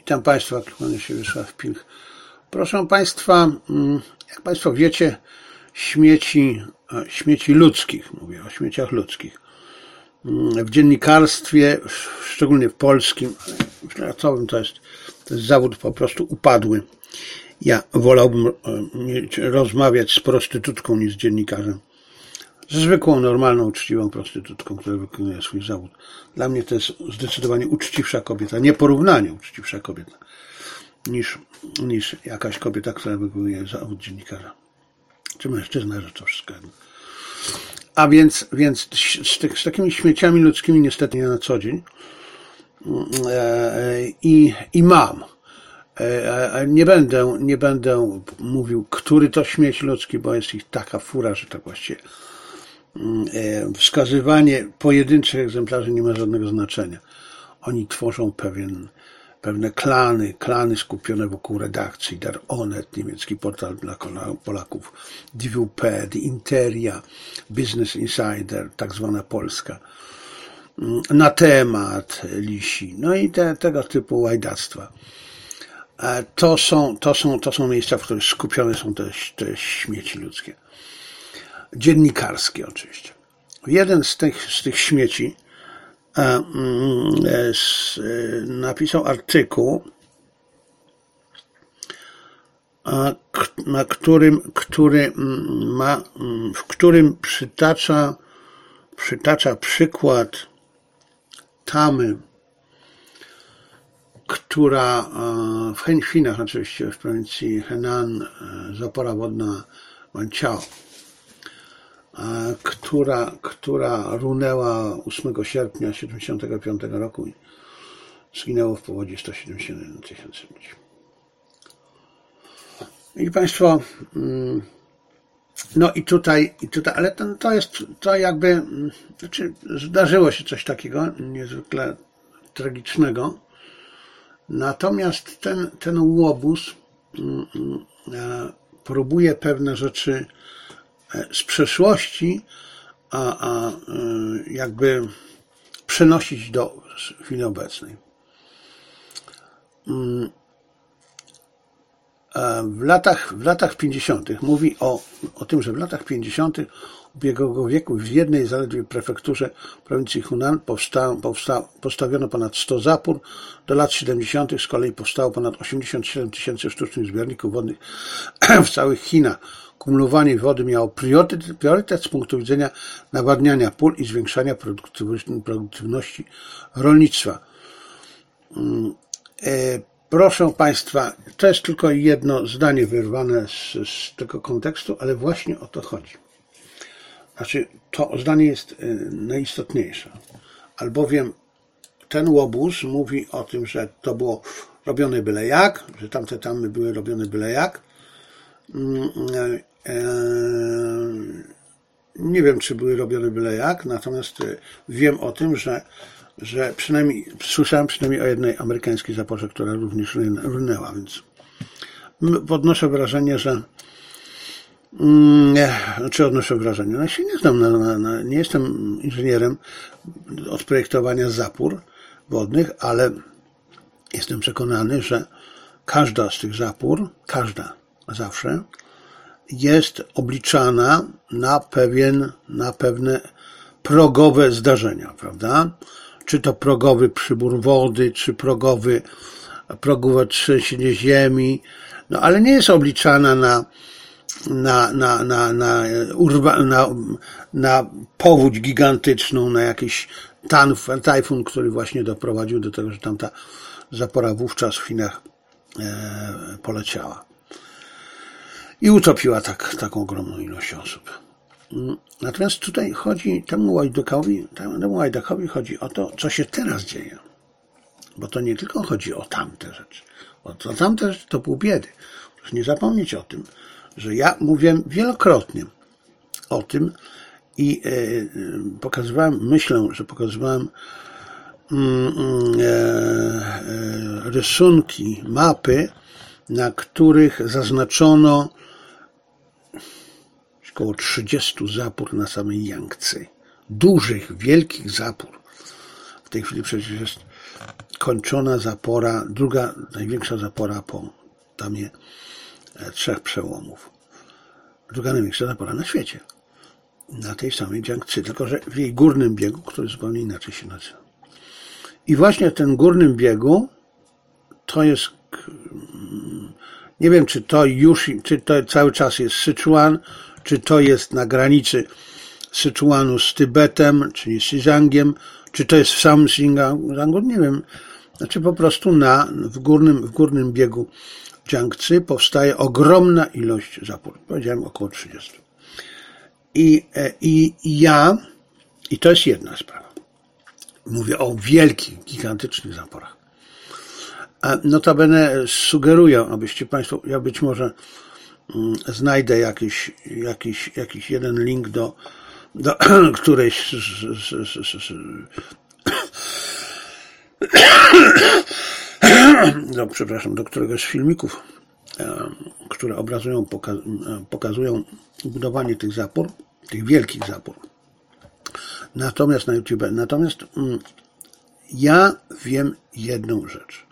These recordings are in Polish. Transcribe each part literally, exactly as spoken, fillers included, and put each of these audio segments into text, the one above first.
Witam Państwa, kłaniam się Wiesław Pilch. Proszę Państwa, jak Państwo wiecie, śmieci, śmieci ludzkich, mówię o śmieciach ludzkich, w dziennikarstwie, szczególnie w polskim, ale w światowym to jest, to jest zawód po prostu upadły. Ja wolałbym mieć, rozmawiać z prostytutką niż z dziennikarzem. Z zwykłą, normalną, uczciwą prostytutką, która wykonuje swój zawód. Dla mnie to jest zdecydowanie uczciwsza kobieta, nieporównanie uczciwsza kobieta, niż, niż jakaś kobieta, która wykonuje zawód dziennikarza. Czy mężczyzna, że to wszystko jedno. A więc, więc z, tych, z takimi śmieciami ludzkimi niestety nie na co dzień. I, i mam. Nie będę, nie będę mówił, który to śmieć ludzki, bo jest ich taka fura, że tak właściwie wskazywanie pojedynczych egzemplarzy nie ma żadnego znaczenia. Oni tworzą pewien, pewne klany, klany skupione wokół redakcji, Der Onet, niemiecki portal dla Polaków, D W P, The Interia, Business Insider, tak zwana Polska, Na Temat, Lisi, no i te, tego typu łajdactwa. To są, to są, to są miejsca, w których skupione są te, te śmieci ludzkie. Dziennikarskie oczywiście. Jeden z tych, z tych śmieci e, e, s, e, napisał artykuł, a, k, na którym, który ma, w którym przytacza, przytacza przykład tamy, która w Chinach oczywiście, w prowincji Henan, zapora wodna Wanqiao, która, która runęła ósmego sierpnia tysiąc dziewięćset siedemdziesiątego piątego roku i zginęło w powodzi sto siedemdziesiąt jeden tysięcy ludzi. I Państwo, no i tutaj, i tutaj, ale to, to jest, to jakby, znaczy zdarzyło się coś takiego niezwykle tragicznego. Natomiast ten, ten łobuz próbuje pewne rzeczy z przeszłości a, a jakby przenosić do chwili obecnej. W latach, w latach pięćdziesiątych mówi o, o tym, że w latach pięćdziesiątych ubiegłego wieku w jednej zaledwie prefekturze prowincji Hunan powsta, powsta, postawiono ponad sto zapór. Do lat siedemdziesiątych z kolei powstało ponad osiemdziesiąt siedem tysięcy sztucznych zbiorników wodnych w całych Chinach. Kumulowanie wody miało priorytet, priorytet z punktu widzenia nawadniania pól i zwiększania produktywności rolnictwa. Proszę Państwa, to jest tylko jedno zdanie wyrwane z, z tego kontekstu, ale właśnie o to chodzi. Znaczy, to zdanie jest najistotniejsze, albowiem ten łobuz mówi o tym, że to było robione byle jak, że tamte tamy były robione byle jak. Nie wiem, czy były robione byle jak, natomiast wiem o tym, że, że przynajmniej, słyszałem przynajmniej o jednej amerykańskiej zaporze, która również runęła, więc odnoszę wrażenie, że Nie, znaczy odnoszę wrażenie. No, ja się nie znam, na, na, na, nie jestem inżynierem od projektowania zapór wodnych, ale jestem przekonany, że każda z tych zapór, każda zawsze jest obliczana na pewien, na pewne progowe zdarzenia, prawda? Czy to progowy przybór wody, czy progowy, progowe trzęsienie ziemi, no ale nie jest obliczana na Na, na, na, na, urwa, na, na powódź gigantyczną, na jakiś tajfun, który właśnie doprowadził do tego, że tamta zapora wówczas w Chinach e, poleciała. I utopiła tak, taką ogromną ilość osób. Natomiast tutaj chodzi, temu łajdakowi, temu łajdakowi chodzi o to, co się teraz dzieje. Bo to nie tylko chodzi o tamte rzeczy. Bo to tamte rzeczy to pół biedy. Proszę nie zapomnieć o tym, że ja mówiłem wielokrotnie o tym i e, pokazywałem, myślę, że pokazywałem mm, e, e, rysunki, mapy, na których zaznaczono około trzydziestu zapór na samej Jangtze. Dużych, wielkich zapór. W tej chwili przecież jest kończona zapora, druga największa zapora po tamie trzech przełomów. Druga największa zapora na świecie. Na tej samej Jiangtzy, tylko że w jej górnym biegu, który zupełnie inaczej się nazywa. I właśnie ten górnym biegu to jest, nie wiem, czy to już, czy to cały czas jest Syczuan, czy to jest na granicy Syczuanu z Tybetem, czyli Xinjiangiem, czy to jest w samym Xinjiangu, nie wiem. Znaczy po prostu na, w górnym, w górnym biegu Jiangtzy powstaje ogromna ilość zapór. Powiedziałem około trzydziestu. I, i, i ja, i to jest jedna sprawa. Mówię o wielkich, gigantycznych zaporach. Notabene sugeruję, abyście Państwo, ja być może znajdę jakiś, jakiś, jakiś jeden link do, do którejś z, z, z, z, do, przepraszam, do któregoś z filmików, które obrazują, pokazują budowanie tych zapór, tych wielkich zapór. Natomiast na YouTube, natomiast ja wiem jedną rzecz.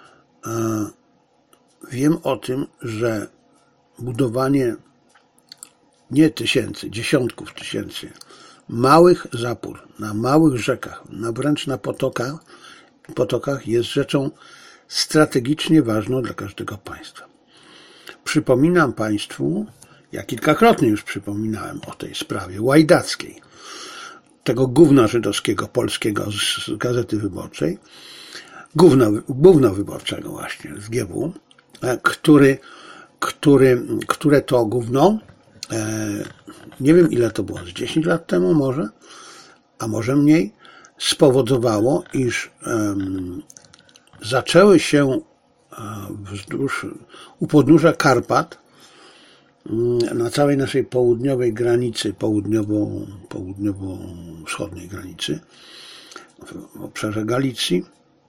Wiem o tym, że budowanie nie tysięcy, dziesiątków tysięcy małych zapór na małych rzekach, na wręcz na potokach, potokach jest rzeczą strategicznie ważną dla każdego państwa. Przypominam Państwu, ja kilkakrotnie już przypominałem o tej sprawie łajdackiej, tego gówna żydowskiego polskiego z Gazety Wyborczej, gówna, gówna wyborczego właśnie z G W, który, który, które to gówno, nie wiem ile to było, z dziesięć lat temu może, a może mniej, spowodowało, iż um, zaczęły się wzdłuż, u podnóża Karpat, na całej naszej południowej granicy, południowo, południowo-wschodniej granicy, w obszarze Galicji,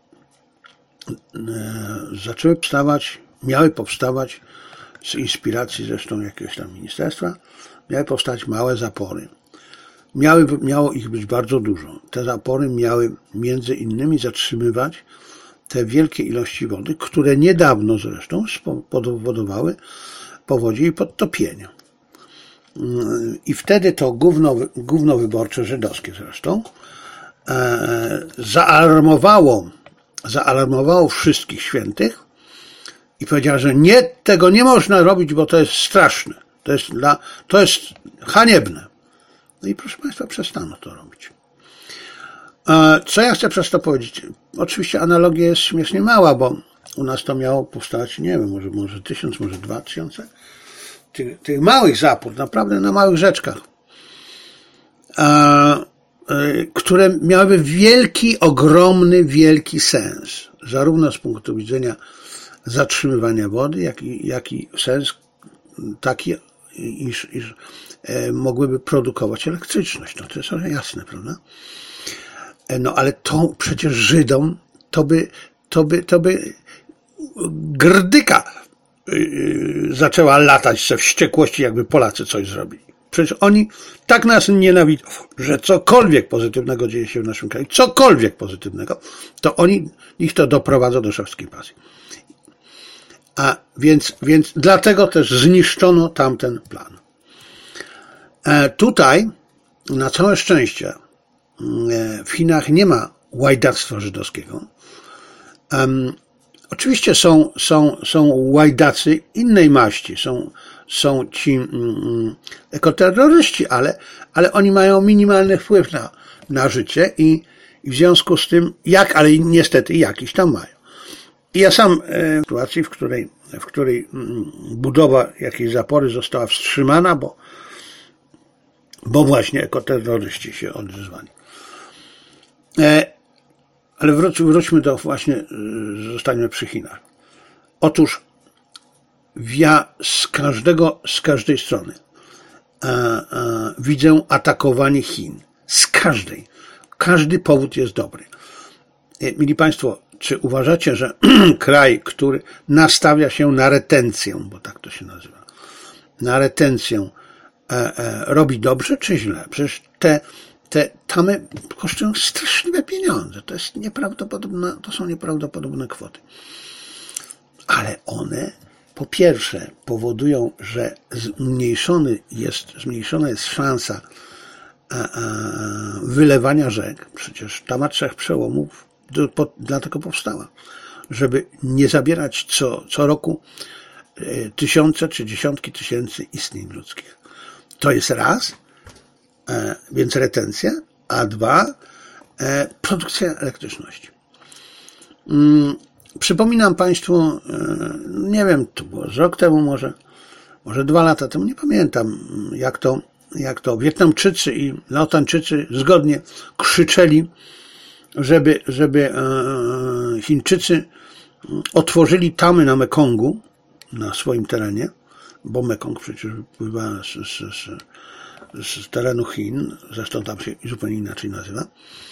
zaczęły powstawać, miały powstawać, z inspiracji zresztą jakiegoś tam ministerstwa, miały powstać małe zapory. Miały, miało ich być bardzo dużo. Te zapory miały między innymi zatrzymywać te wielkie ilości wody, które niedawno zresztą spowodowały powodzie i podtopienia. I wtedy to gówno, gówno wyborcze, żydowskie zresztą, e, zaalarmowało, zaalarmowało wszystkich świętych i powiedziało, że nie, tego nie można robić, bo to jest straszne. To jest, dla, to jest haniebne. No i proszę Państwa, przestano to robić. E, co ja chcę przez to powiedzieć? Oczywiście analogia jest śmiesznie mała, bo u nas to miało powstać, nie wiem, może, może tysiąc, może dwa tysiące tych, tych małych zapór, naprawdę na małych rzeczkach, e, e, które miałyby wielki, ogromny, wielki sens, zarówno z punktu widzenia zatrzymywania wody, jak i, jak i sens taki, iż, iż e, mogłyby produkować elektryczność. No to jest jasne, prawda? E, no ale to przecież Żydom to by, to by, to by grdyka zaczęła latać ze wściekłości, jakby Polacy coś zrobili. Przecież oni tak nas nienawidzą, że cokolwiek pozytywnego dzieje się w naszym kraju, cokolwiek pozytywnego, to oni, ich to doprowadza do szewskiej pasji. A więc, więc dlatego też zniszczono tamten plan. E, tutaj, na całe szczęście, e, w Chinach nie ma łajdactwa żydowskiego. E, Oczywiście są, są, są łajdacy innej maści, są, są ci mm, ekoterroryści, ale, ale oni mają minimalny wpływ na, na życie i, i w związku z tym, jak, ale niestety jakiś tam mają. I ja sam e, w sytuacji, w której, w której mm, budowa jakiejś zapory została wstrzymana, bo, bo właśnie ekoterroryści się odezwali. E, Ale wróć, wróćmy do właśnie, zostańmy przy Chinach. Otóż ja z każdego, z każdej strony e, e, widzę atakowanie Chin. Z każdej. Każdy powód jest dobry. E, mili Państwo, czy uważacie, że kraj, który nastawia się na retencję, bo tak to się nazywa, na retencję, e, e, robi dobrze czy źle? Przecież te te tamy kosztują straszliwe pieniądze. To jest nieprawdopodobne, to są nieprawdopodobne kwoty. Ale one po pierwsze powodują, że zmniejszony jest, zmniejszona jest szansa a, a, wylewania rzek. Przecież tama trzech przełomów do, po, dlatego powstała, żeby nie zabierać co, co roku e, tysiące czy dziesiątki tysięcy istnień ludzkich. To jest raz, e, więc retencja, a dwa, e, produkcja elektryczności. Mm, Przypominam Państwu, nie wiem, to było z rok temu może, może dwa lata temu, nie pamiętam, jak to, jak to Wietnamczycy i Laotańczycy zgodnie krzyczeli, żeby, żeby Chińczycy otworzyli tamy na Mekongu, na swoim terenie, bo Mekong przecież wypływa z, z, z, z terenu Chin, zresztą tam się zupełnie inaczej nazywa,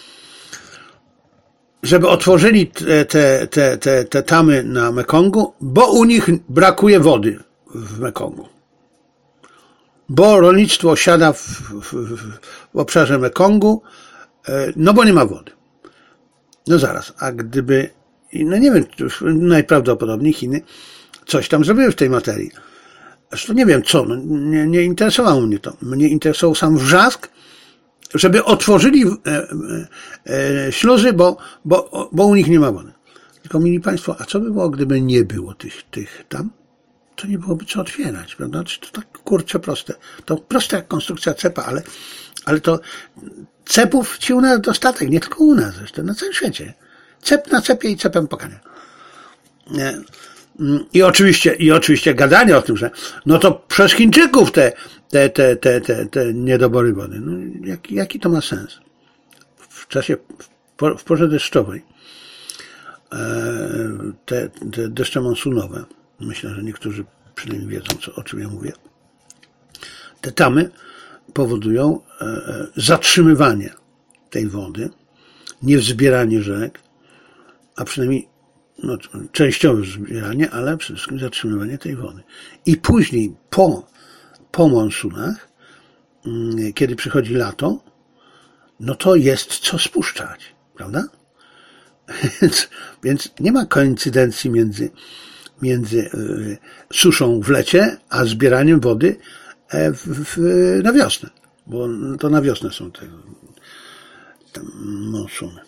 żeby otworzyli te, te, te, te, te tamy na Mekongu, bo u nich brakuje wody w Mekongu. Bo rolnictwo siada w, w, w obszarze Mekongu, no bo nie ma wody. No zaraz, a gdyby, no nie wiem, najprawdopodobniej Chiny coś tam zrobiły w tej materii. Zresztą nie wiem co, no nie, nie interesowało mnie to. Mnie interesował sam wrzask, żeby otworzyli e, e, śluzy, bo, bo, bo u nich nie ma wody. Tylko, mili Państwo, a co by było, gdyby nie było tych, tych tam? To nie byłoby co otwierać, prawda? To tak kurczę proste. To proste jak konstrukcja cepa, ale, ale to cepów ci u nas dostatek, nie tylko u nas zresztą, na całym świecie. Cep na cepie i cepem pokania. I oczywiście, i oczywiście gadanie o tym, że no to przez Chińczyków te, te, te, te, te, te niedobory wody. No, jaki, jaki to ma sens? W czasie, w porze deszczowej, te, te deszcze monsunowe, myślę, że niektórzy przynajmniej wiedzą, co, o czym ja mówię, te tamy powodują zatrzymywanie tej wody, niewzbieranie rzek, a przynajmniej no, częściowe zbieranie, ale przede wszystkim zatrzymywanie tej wody. I później po, po monsunach, kiedy przychodzi lato, no to jest co spuszczać, prawda? Więc, więc nie ma koincydencji między, między suszą w lecie, a zbieraniem wody w, w, na wiosnę, bo to na wiosnę są te, te monsuny.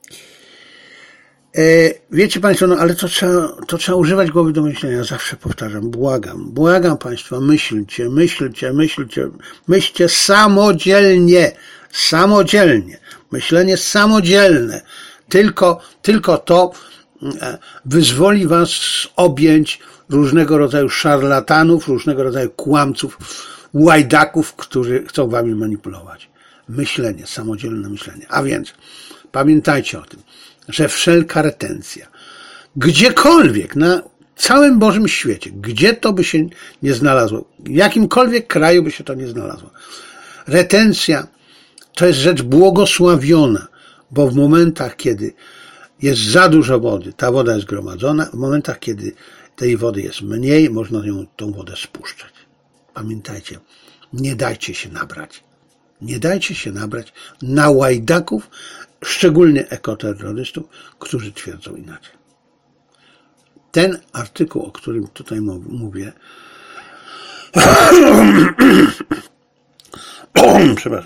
Wiecie Państwo, no ale to trzeba, to trzeba używać głowy do myślenia. Zawsze powtarzam, błagam, błagam Państwa, myślcie, myślcie, myślcie, myślcie samodzielnie, samodzielnie, myślenie samodzielne. Tylko, tylko to wyzwoli Was z objęć różnego rodzaju szarlatanów, różnego rodzaju kłamców, łajdaków, którzy chcą Wami manipulować. Myślenie, samodzielne myślenie. A więc pamiętajcie o tym, że wszelka retencja, gdziekolwiek, na całym Bożym świecie, gdzie to by się nie znalazło, w jakimkolwiek kraju by się to nie znalazło, retencja to jest rzecz błogosławiona, bo w momentach, kiedy jest za dużo wody, ta woda jest gromadzona, w momentach, kiedy tej wody jest mniej, można ją, tą wodę spuszczać. Pamiętajcie, nie dajcie się nabrać. Nie dajcie się nabrać na łajdaków, szczególnie ekoterrorystów, którzy twierdzą inaczej. Ten artykuł, o którym tutaj mówię, przepraszam,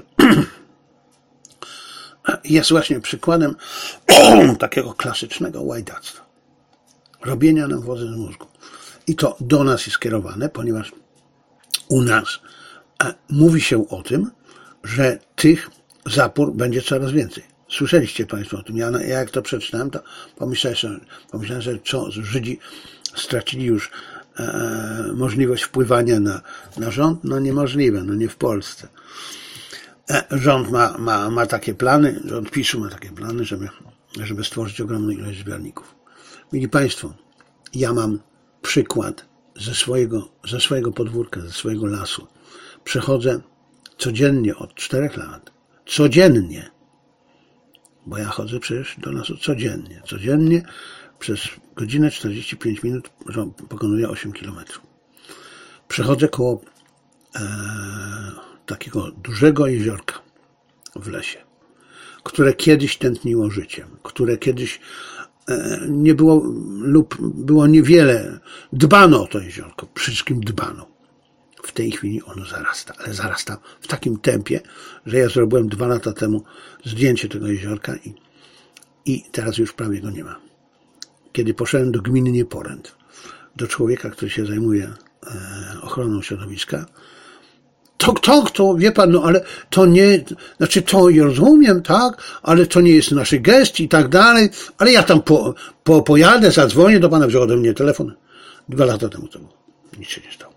jest właśnie przykładem takiego klasycznego łajdactwa. Robienia nam wody z mózgu. I to do nas jest skierowane, ponieważ u nas mówi się o tym, że tych zapór będzie coraz więcej. Słyszeliście Państwo o tym. Ja, ja jak to przeczytałem, to pomyślałem, że, pomyślałem, że co, Żydzi stracili już e, możliwość wpływania na, na rząd? No niemożliwe, no nie w Polsce. E, rząd ma, ma, ma takie plany, rząd PiSu ma takie plany, żeby, żeby stworzyć ogromną ilość zbiorników. Mili Państwo, ja mam przykład ze swojego, ze swojego podwórka, ze swojego lasu. Przechodzę codziennie od czterech lat, codziennie, bo ja chodzę przecież do lasu codziennie, codziennie przez godzinę czterdzieści pięć minut pokonuję osiem kilometrów. Przechodzę koło e, takiego dużego jeziorka, w lesie, które kiedyś tętniło życiem, które kiedyś nie było lub było niewiele, dbano o to jeziorko, przy wszystkim dbano. W tej chwili ono zarasta, ale zarasta w takim tempie, że ja zrobiłem dwa lata temu zdjęcie tego jeziorka i, i teraz już prawie go nie ma. Kiedy poszedłem do gminy Nieporęd, do człowieka, który się zajmuje e, ochroną środowiska, to kto, kto, wie pan, no ale to nie, znaczy to rozumiem, tak, ale to nie jest naszych gest i tak dalej, ale ja tam po, po, pojadę, zadzwonię do pana, wziął ode mnie telefon. Dwa lata temu to było. Nic się nie stało.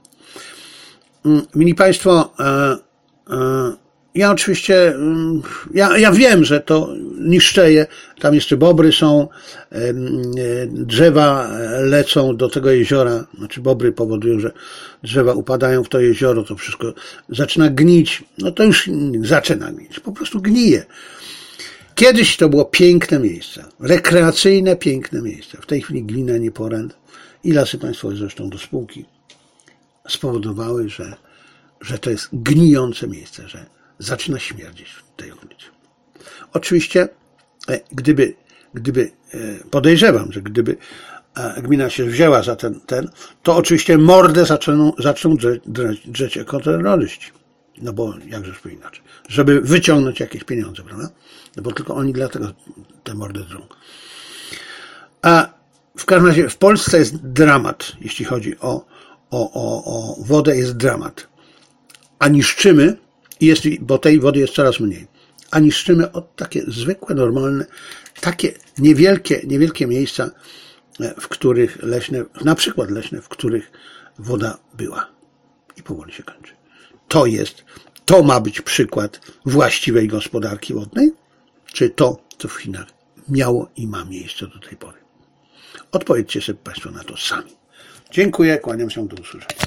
Mili Państwo, e, e, ja oczywiście, ja, ja wiem, że to niszczeje, tam jeszcze bobry są, e, drzewa lecą do tego jeziora, znaczy bobry powodują, że drzewa upadają w to jezioro, to wszystko zaczyna gnić, no to już zaczyna gnić, po prostu gnije. Kiedyś to było piękne miejsce, rekreacyjne, piękne miejsce, w tej chwili Gmina Nieporęd i Lasy Państwowe zresztą do spółki spowodowały, że, że to jest gnijące miejsce, że zaczyna śmierdzieć w tej okolicy. Oczywiście, gdyby, gdyby podejrzewam, że gdyby gmina się wzięła za ten, ten to oczywiście mordę zaczną, zaczną drzeć, drzeć ekoterroryści. No bo jakżeż by inaczej. Żeby wyciągnąć jakieś pieniądze, prawda? No bo tylko oni dlatego te mordy drą. A w każdym razie w Polsce jest dramat, jeśli chodzi o O, o, o wodę, jest dramat. A niszczymy, jest, bo tej wody jest coraz mniej, a niszczymy od takie zwykłe, normalne, takie niewielkie, niewielkie miejsca, w których leśne, na przykład leśne, w których woda była. I powoli się kończy. To jest, to ma być przykład właściwej gospodarki wodnej? Czy to, co w Chinach miało i ma miejsce do tej pory? Odpowiedzcie sobie Państwo na to sami. Dziękuję, kłaniam się, do usłyszenia.